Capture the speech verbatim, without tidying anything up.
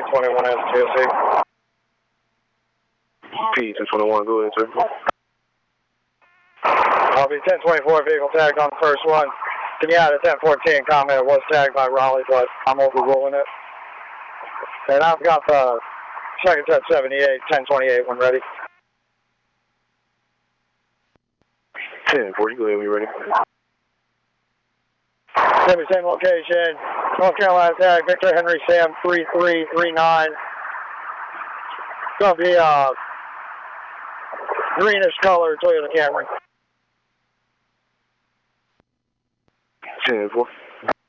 twenty-one S T S A. P ten twenty-one, go ahead, sir. I'll be ten twenty-four vehicle tagged on the first one. Can you add a ten fourteen comment? It was tagged by Raleigh, but I'm overruling it. And I've got the second set seventy-eight, ten twenty-eight one ready. ten forty, go ahead when you're ready. Same, same location. North Carolina tag, Victor Henry Sam three three three nine. It's going to be a greenish color Toyota Camry. ten four.